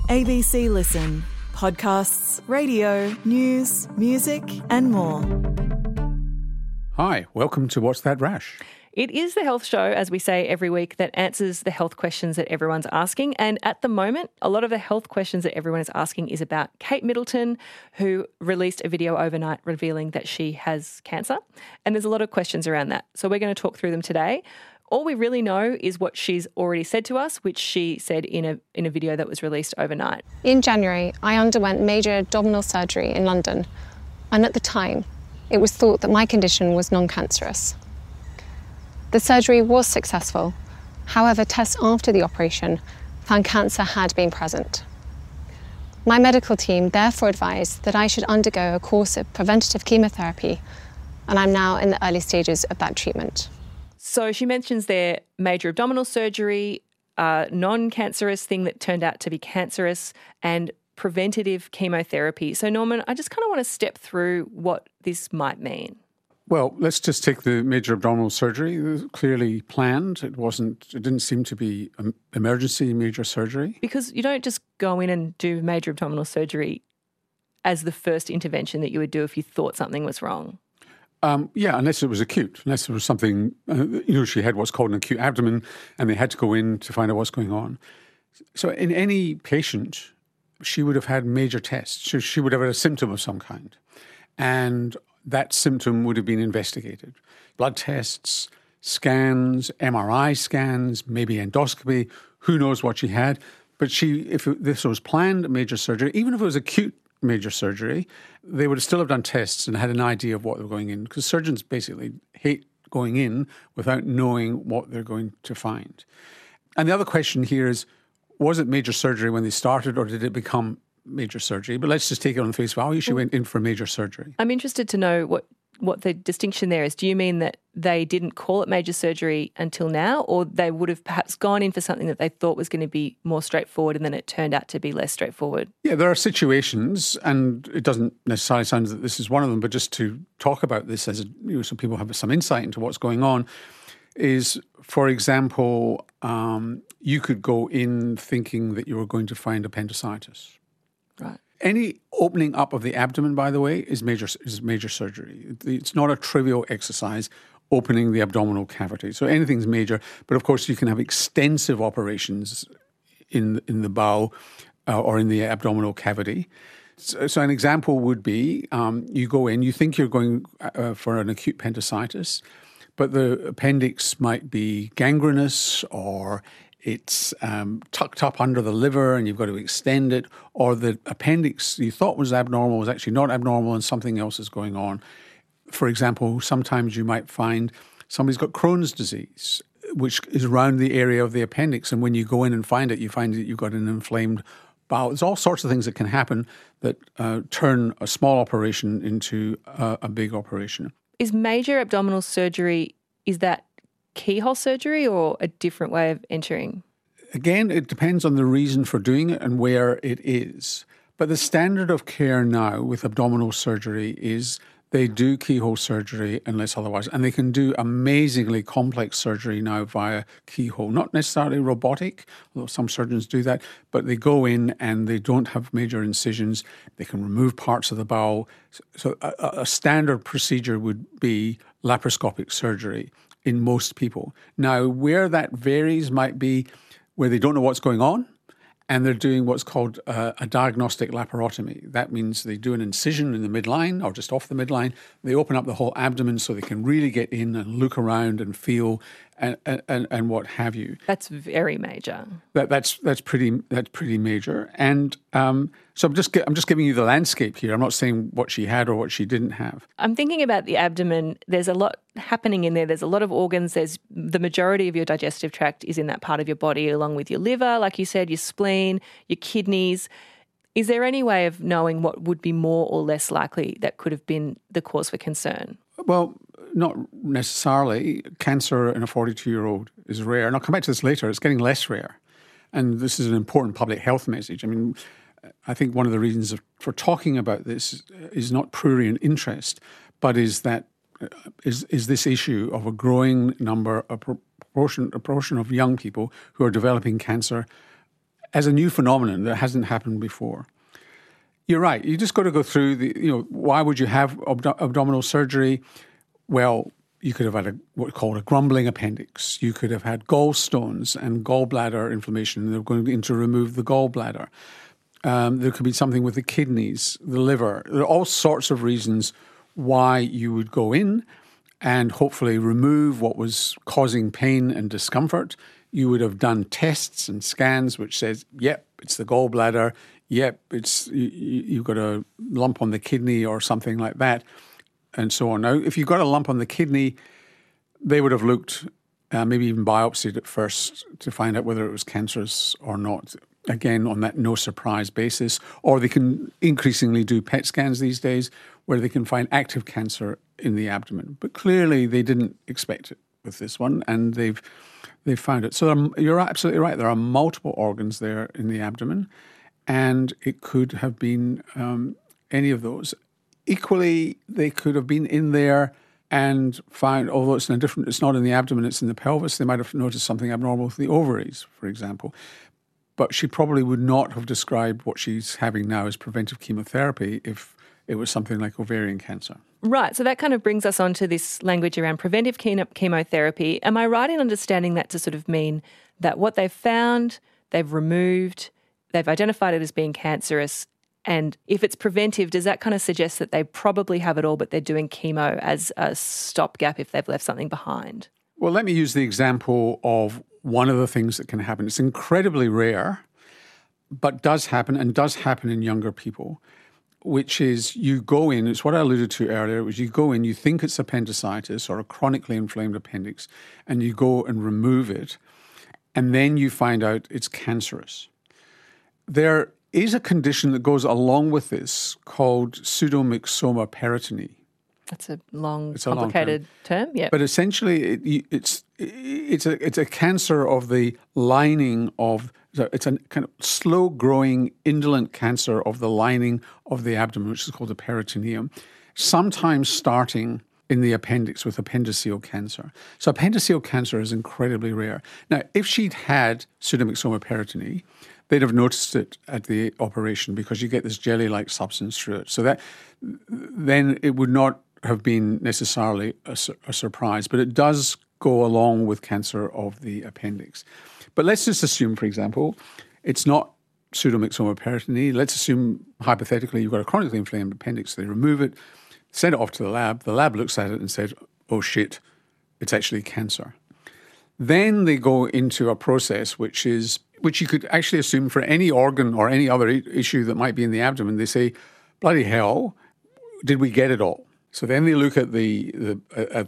ABC Listen. Podcasts, radio, news, music and more. Hi, welcome to What's That Rash? It is the health show, as we say every week, that answers the health questions that everyone's asking. And at the moment, a lot of the health questions that everyone is asking is about Kate Middleton, who released a video overnight revealing that she has cancer. And there's a lot of questions around that. So we're going to talk through them today. All we really know is what she's already said to us, which she said in a video that was released overnight. In January, I underwent major abdominal surgery in London. And at the time, it was thought that my condition was non-cancerous. The surgery was successful. However, tests after the operation found cancer had been present. My medical team therefore advised that I should undergo a course of preventative chemotherapy, and I'm now in the early stages of that treatment. So she mentions their major abdominal surgery, non-cancerous thing that turned out to be cancerous, and preventative chemotherapy. So Norman, I just kind of want to step through what this might mean. Well, let's just take the major abdominal surgery. It was clearly planned. It didn't seem to be emergency major surgery. Because you don't just go in and do major abdominal surgery as the first intervention that you would do if you thought something was wrong. Unless it was acute, unless there was something, she had what's called an acute abdomen and they had to go in to find out what's going on. So in any patient, she would have had major tests. So she would have had a symptom of some kind. And that symptom would have been investigated. Blood tests, scans, MRI scans, maybe endoscopy, who knows what she had. But if this was planned major surgery, even if it was acute major surgery, they would still have done tests and had an idea of what they were going in, because surgeons basically hate going in without knowing what they're going to find. And the other question here is, was it major surgery when they started, or did it become major surgery? But let's just take it on face value. She went in for major surgery. I'm interested to know what the distinction there is. Do you mean that they didn't call it major surgery until now, or they would have perhaps gone in for something that they thought was going to be more straightforward and then it turned out to be less straightforward? Yeah, there are situations, and it doesn't necessarily sound that this is one of them, but just to talk about this as so people have some insight into what's going on, is, for example, you could go in thinking that you were going to find appendicitis. Right. Any opening up of the abdomen, by the way, is major surgery. It's not a trivial exercise, opening the abdominal cavity. So anything's major, but of course you can have extensive operations in the bowel or in the abdominal cavity. So an example would be you go in, you think you're going for an acute appendicitis, but the appendix might be gangrenous, or it's tucked up under the liver and you've got to extend it, or the appendix you thought was abnormal was actually not abnormal and something else is going on. For example, sometimes you might find somebody's got Crohn's disease, which is around the area of the appendix, and when you go in and find it, you find that you've got an inflamed bowel. There's all sorts of things that can happen that turn a small operation into a big operation. Is major abdominal surgery, is that keyhole surgery or a different way of entering? Again, it depends on the reason for doing it and where it is. But the standard of care now with abdominal surgery is they do keyhole surgery unless otherwise. And they can do amazingly complex surgery now via keyhole. Not necessarily robotic, although some surgeons do that, but they go in and they don't have major incisions. They can remove parts of the bowel. So a standard procedure would be laparoscopic surgery in most people. Now, where that varies might be where they don't know what's going on and they're doing what's called a diagnostic laparotomy. That means they do an incision in the midline or just off the midline. They open up the whole abdomen so they can really get in and look around and feel and what have you. That's very major. That's pretty major. And so I'm just giving you the landscape here. I'm not saying what she had or what she didn't have. I'm thinking about the abdomen. There's a lot happening in there. There's a lot of organs. There's the majority of your digestive tract is in that part of your body, along with your liver, like you said, your spleen, your kidneys. Is there any way of knowing what would be more or less likely that could have been the cause for concern? Well, not necessarily. Cancer in a 42-year-old is rare. And I'll come back to this later. It's getting less rare. And this is an important public health message. I mean, I think one of the reasons for talking about this is not prurient interest, but is this issue of a growing number, a proportion of young people who are developing cancer as a new phenomenon that hasn't happened before. You're right. You just got to go through why would you have abdominal surgery? Well, you could have had what we call a grumbling appendix. You could have had gallstones and gallbladder inflammation, and they're going in to remove the gallbladder. There could be something with the kidneys, the liver. There are all sorts of reasons why you would go in and hopefully remove what was causing pain and discomfort. You would have done tests and scans which says, yep, it's the gallbladder, yep, it's you've got a lump on the kidney or something like that, and so on. Now, if you've got a lump on the kidney, they would have looked, maybe even biopsied it first to find out whether it was cancerous or not. Again, on that no surprise basis. Or they can increasingly do PET scans these days where they can find active cancer in the abdomen. But clearly they didn't expect it with this one, and they've found it. So you're absolutely right. There are multiple organs there in the abdomen, and it could have been any of those. Equally, they could have been in there and found, although it's not in the abdomen, it's in the pelvis, they might have noticed something abnormal with the ovaries, for example. But she probably would not have described what she's having now as preventive chemotherapy if it was something like ovarian cancer. Right. So that kind of brings us on to this language around preventive chemotherapy. Am I right in understanding that to sort of mean that what they've found, they've removed, they've identified it as being cancerous, and if it's preventive, does that kind of suggest that they probably have it all, but they're doing chemo as a stopgap if they've left something behind? Well, let me use the example of one of the things that can happen. It's incredibly rare, but does happen in younger people, which is you go in, it's what I alluded to earlier, was you go in, you think it's appendicitis or a chronically inflamed appendix, and you go and remove it, and then you find out it's cancerous. There is a condition that goes along with this called pseudomyxoma peritoniae. That's a complicated term. Yeah. But essentially, it's a cancer of the lining of. It's a kind of slow-growing, indolent cancer of the lining of the abdomen, which is called the peritoneum. Sometimes starting in the appendix with appendiceal cancer. So appendiceal cancer is incredibly rare. Now, if she'd had pseudomyxoma peritoniae, they'd have noticed it at the operation because you get this jelly-like substance through it. So then it would not have been necessarily a surprise, but it does go along with cancer of the appendix. But let's just assume, for example, it's not pseudomyxoma peritoniae. Let's assume, hypothetically, you've got a chronically inflamed appendix. They remove it, send it off to the lab. The lab looks at it and says, oh shit, it's actually cancer. Then they go into a process which you could actually assume for any organ or any other issue that might be in the abdomen. They say, bloody hell, did we get it all? So then they look at the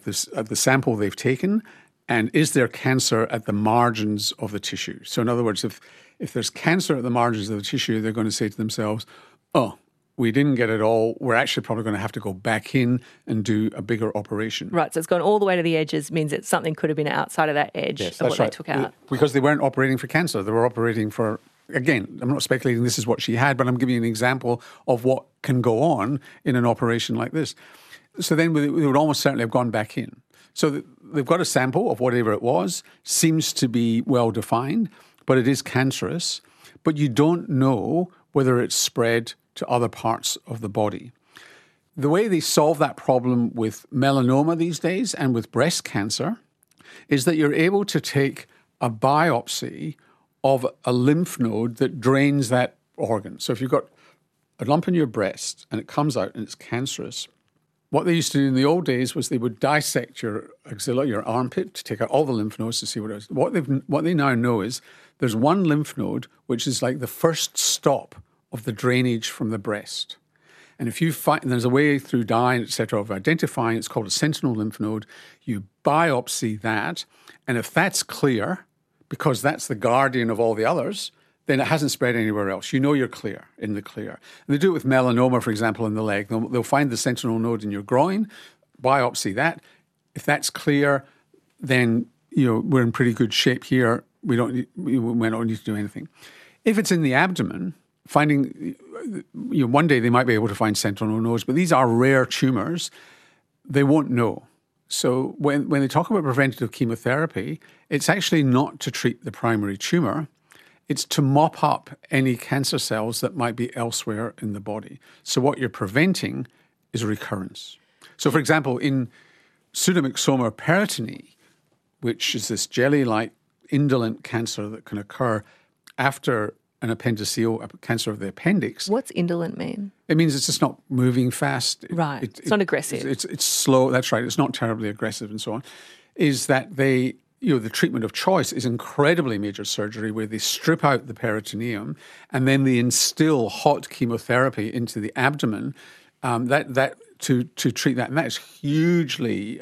sample they've taken, and is there cancer at the margins of the tissue? So in other words, if there's cancer at the margins of the tissue, they're going to say to themselves, oh, we didn't get it all. We're actually probably going to have to go back in and do a bigger operation. Right, so it's gone all the way to the edges, means that something could have been outside of that edge of what they took out. Because they weren't operating for cancer. They were operating for, again, I'm not speculating this is what she had, but I'm giving you an example of what can go on in an operation like this. So then they would almost certainly have gone back in. So they've got a sample of whatever it was, seems to be well defined, but it is cancerous. But you don't know whether it's spread to other parts of the body. The way they solve that problem with melanoma these days and with breast cancer is that you're able to take a biopsy of a lymph node that drains that organ. So if you've got a lump in your breast and it comes out and it's cancerous, what they used to do in the old days was they would dissect your axilla, your armpit, to take out all the lymph nodes to see what it is. What they now know is there's one lymph node which is like the first stop of the drainage from the breast. And if you find, and there's a way through dye, et cetera, of identifying, it's called a sentinel lymph node. You biopsy that, and if that's clear, because that's the guardian of all the others, then it hasn't spread anywhere else. You know you're clear, in the clear. And they do it with melanoma, for example, in the leg. They'll find the sentinel node in your groin, biopsy that. If that's clear, then we're in pretty good shape here. We don't need to do anything. If it's in the abdomen, finding, one day they might be able to find sentinel nodes, but these are rare tumors. They won't know. So when they talk about preventative chemotherapy, it's actually not to treat the primary tumor. It's to mop up any cancer cells that might be elsewhere in the body. So what you're preventing is recurrence. So, for example, in pseudomyxoma peritonei, which is this jelly-like indolent cancer that can occur after an appendiceal cancer of the appendix. What's indolent mean? It means it's just not moving fast. Right. It's not aggressive. It's slow. That's right. It's not terribly aggressive and so on. Is that the treatment of choice is incredibly major surgery where they strip out the peritoneum and then they instill hot chemotherapy into the abdomen to treat that. And that's hugely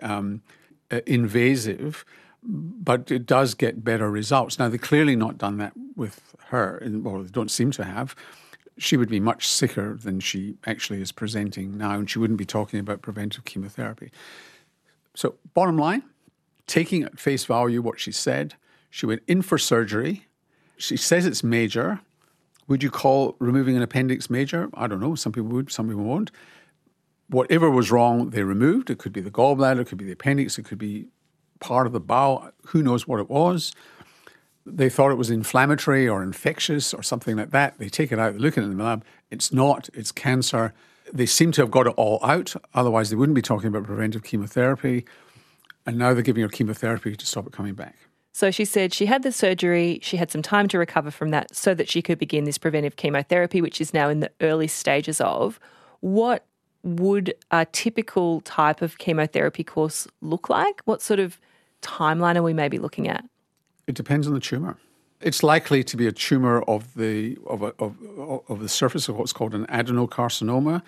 invasive, but it does get better results. Now, they've clearly not done that with her, or they don't seem to have. She would be much sicker than she actually is presenting now, and she wouldn't be talking about preventive chemotherapy. So, bottom line, taking at face value what she said, she went in for surgery. She says it's major. Would you call removing an appendix major? I don't know. Some people would, some people won't. Whatever was wrong, they removed. It could be the gallbladder, it could be the appendix, it could be part of the bowel. Who knows what it was? They thought it was inflammatory or infectious or something like that. They take it out, they look at it in the lab. It's not, it's cancer. They seem to have got it all out. Otherwise, they wouldn't be talking about preventive chemotherapy. And now they're giving her chemotherapy to stop it coming back. So she said she had the surgery, she had some time to recover from that so that she could begin this preventive chemotherapy, which is now in the early stages of. What would a typical type of chemotherapy course look like? What sort of timeline are we maybe looking at? It depends on the tumour. It's likely to be a tumour of the surface of what's called an adenocarcinoma,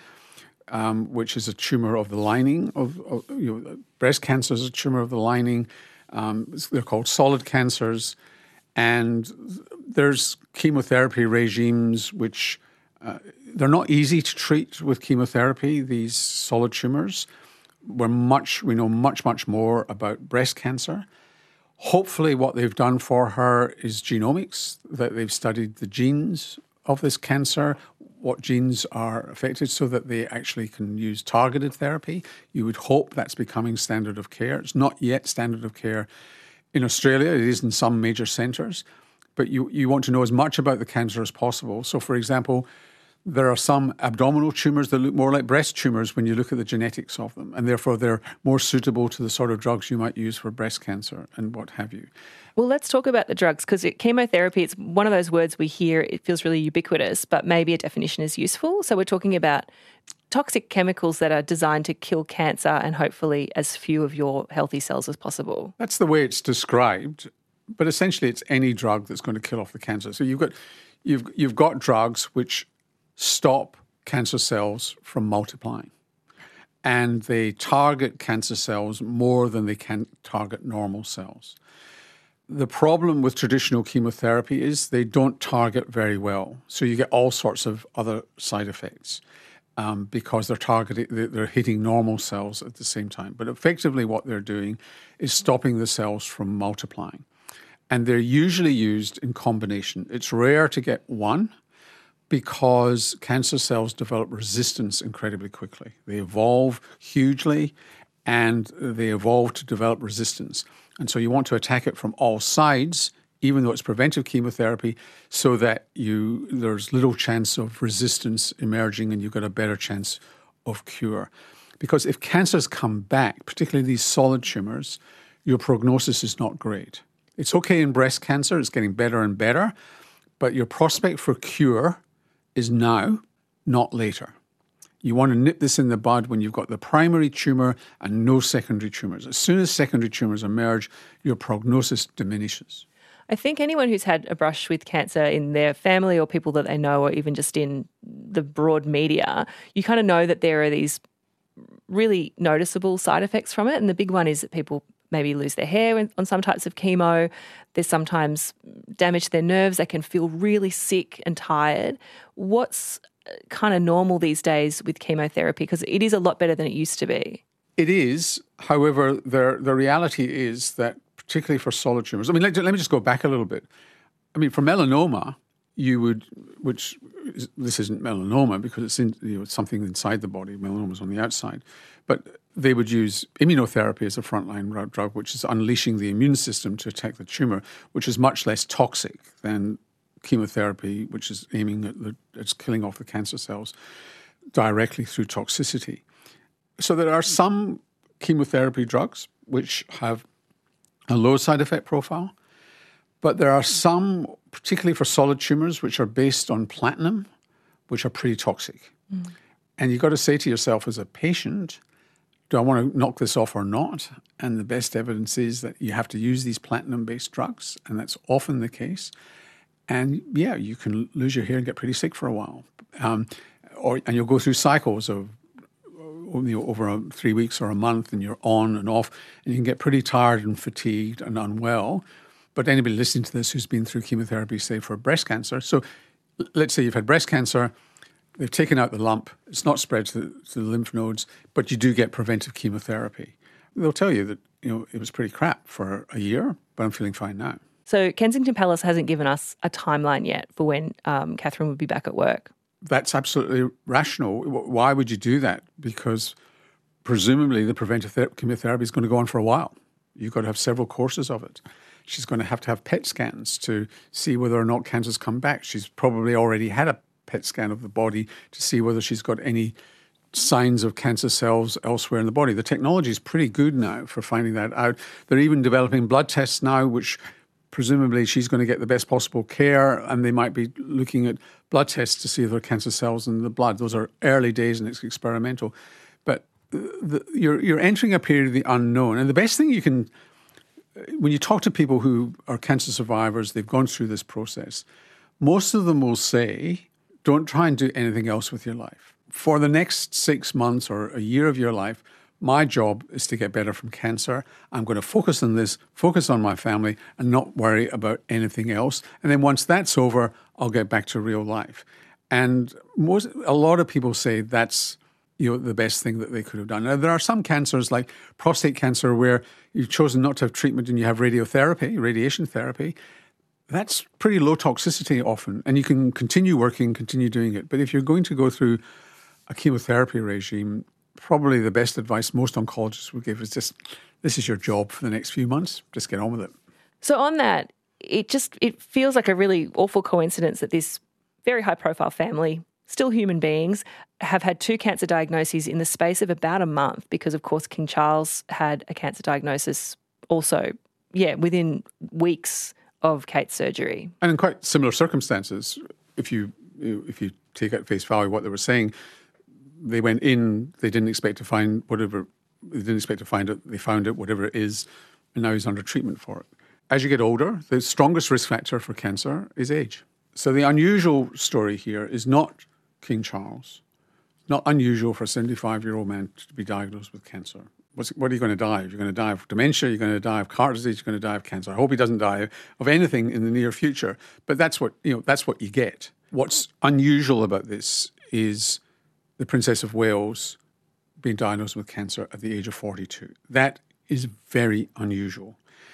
which is a tumour of the lining of breast cancer is a tumour of the lining. They're called solid cancers, and there's chemotherapy regimes which they're not easy to treat with chemotherapy. These solid tumours. We know much more about breast cancer. Hopefully what they've done for her is genomics, that they've studied the genes of this cancer, what genes are affected so that they actually can use targeted therapy. You would hope that's becoming standard of care. It's not yet standard of care in Australia. It is in some major centres. But you want to know as much about the cancer as possible. So, for example, there are some abdominal tumours that look more like breast tumours when you look at the genetics of them, and therefore they're more suitable to the sort of drugs you might use for breast cancer and what have you. Well, let's talk about the drugs, because chemotherapy, it's one of those words we hear, it feels really ubiquitous, but maybe a definition is useful. So we're talking about toxic chemicals that are designed to kill cancer and hopefully as few of your healthy cells as possible. That's the way it's described, but essentially it's any drug that's going to kill off the cancer. So you've got drugs which stop cancer cells from multiplying. And they target cancer cells more than they can target normal cells. The problem with traditional chemotherapy is they don't target very well. So you get all sorts of other side effects because they're hitting normal cells at the same time. But effectively what they're doing is stopping the cells from multiplying. And they're usually used in combination. It's rare to get one, because cancer cells develop resistance incredibly quickly. They evolve hugely and they evolve to develop resistance. And so you want to attack it from all sides, even though it's preventive chemotherapy, so that there's little chance of resistance emerging and you've got a better chance of cure. Because if cancers come back, particularly these solid tumours, your prognosis is not great. It's okay in breast cancer, it's getting better and better, but your prospect for cure is now, not later. You want to nip this in the bud when you've got the primary tumour and no secondary tumours. As soon as secondary tumours emerge, your prognosis diminishes. I think anyone who's had a brush with cancer in their family or people that they know, or even just in the broad media, you kind of know that there are these really noticeable side effects from it. And the big one is that people maybe lose their hair on some types of chemo. There's sometimes damage to their nerves. They can feel really sick and tired. What's kind of normal these days with chemotherapy? Because it is a lot better than it used to be. It is. However, the reality is that particularly for solid tumours, let me just go back a little bit. For melanoma, this isn't melanoma because it's something inside the body. Melanoma's on the outside. But they would use immunotherapy as a frontline drug, which is unleashing the immune system to attack the tumour, which is much less toxic than chemotherapy, which is aiming at it's killing off the cancer cells directly through toxicity. So there are some chemotherapy drugs which have a low side effect profile, but there are some, particularly for solid tumours, which are based on platinum, which are pretty toxic. And you've got to say to yourself as a patient, do I want to knock this off or not? And the best evidence is that you have to use these platinum-based drugs, and that's often the case. And yeah, you can lose your hair and get pretty sick for a while. And you'll go through cycles of over 3 weeks or a month, and you're on and off, and you can get pretty tired and fatigued and unwell. But anybody listening to this who's been through chemotherapy, say for breast cancer, so let's say you've had breast cancer, they've taken out the lump, it's not spread to the lymph nodes, but you do get preventive chemotherapy. They'll tell you that it was pretty crap for a year, but I'm feeling fine now. So Kensington Palace hasn't given us a timeline yet for when Catherine would be back at work. That's absolutely rational. Why would you do that? Because presumably the preventive chemotherapy is going to go on for a while. You've got to have several courses of it. She's going to have PET scans to see whether or not cancer's come back. She's probably already had a PET scan of the body to see whether she's got any signs of cancer cells elsewhere in the body. The technology is pretty good now for finding that out. They're even developing blood tests now, which presumably she's going to get the best possible care, and they might be looking at blood tests to see if there are cancer cells in the blood. Those are early days and it's experimental. But you're entering a period of the unknown. And the best thing you can, when you talk to people who are cancer survivors, they've gone through this process, most of them will say, don't try and do anything else with your life. For the next 6 months or a year of your life, my job is to get better from cancer. I'm going to focus on this, focus on my family, and not worry about anything else. And then once that's over, I'll get back to real life. And a lot of people say that's the best thing that they could have done. Now, there are some cancers like prostate cancer where you've chosen not to have treatment and you have radiation therapy. That's pretty low toxicity often, and you can continue working, continue doing it. But if you're going to go through a chemotherapy regime, probably the best advice most oncologists would give is just, this is your job for the next few months. Just get on with it. So on that, it feels like a really awful coincidence that this very high-profile family, still human beings, have had 2 cancer diagnoses in the space of about a month because, of course, King Charles had a cancer diagnosis also, within weeks of Kate's surgery. And in quite similar circumstances, if you take at face value what they were saying, they went in, they didn't expect to find whatever, they didn't expect to find it, they found it, whatever it is, and now he's under treatment for it. As you get older, the strongest risk factor for cancer is age. So the unusual story here is not King Charles. It's not unusual for a 75-year-old man to be diagnosed with cancer. What are you going to die of? You're going to die of dementia, you're going to die of heart disease, you're going to die of cancer. I hope he doesn't die of anything in the near future. But that's what you get. What's unusual about this is the Princess of Wales being diagnosed with cancer at the age of 42. That is very unusual.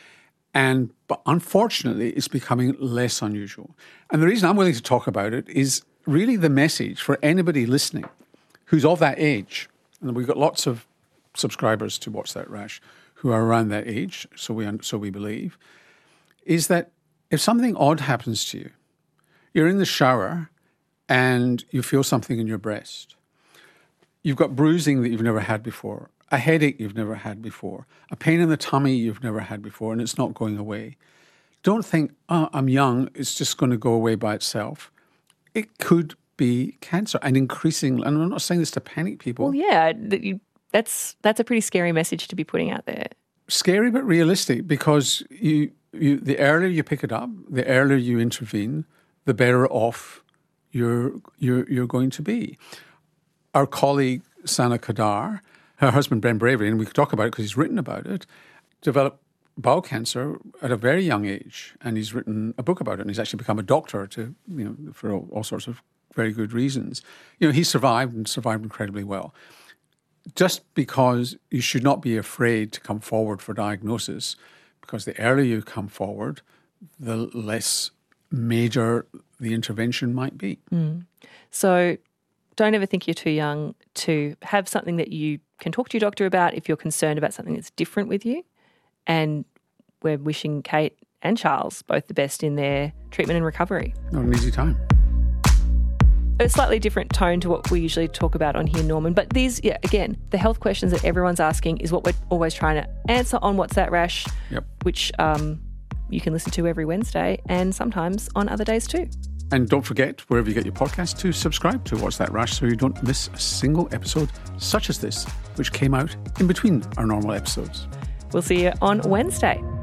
But unfortunately, it's becoming less unusual. And the reason I'm willing to talk about it is really the message for anybody listening who's of that age. And we've got lots of subscribers to What's That Rash who are around that age, so we believe, is that if something odd happens to you, you're in the shower and you feel something in your breast, you've got bruising that you've never had before, a headache you've never had before, a pain in the tummy you've never had before, and it's not going away. Don't think, I'm young, it's just going to go away by itself. It could be cancer, and increasingly, and I'm not saying this to panic people. Well, yeah, that's a pretty scary message to be putting out there. Scary but realistic, because you the earlier you pick it up, the earlier you intervene, the better off you're going to be. Our colleague Sana Kadar, her husband Ben Bravery, and we could talk about it because he's written about it, developed bowel cancer at a very young age, and he's written a book about it, and he's actually become a doctor for all sorts of very good reasons. He survived incredibly well. Just because you should not be afraid to come forward for diagnosis, because the earlier you come forward, the less major the intervention might be. So don't ever think you're too young to have something that you can talk to your doctor about if you're concerned about something that's different with you. And we're wishing Kate and Charles both the best in their treatment and recovery. Not an easy time. A slightly different tone to what we usually talk about on here, Norman. But these, again, the health questions that everyone's asking is what we're always trying to answer on What's That Rash, which you can listen to every Wednesday and sometimes on other days too. And don't forget, wherever you get your podcast, to subscribe to What's That Rash so you don't miss a single episode such as this, which came out in between our normal episodes. We'll see you on Wednesday.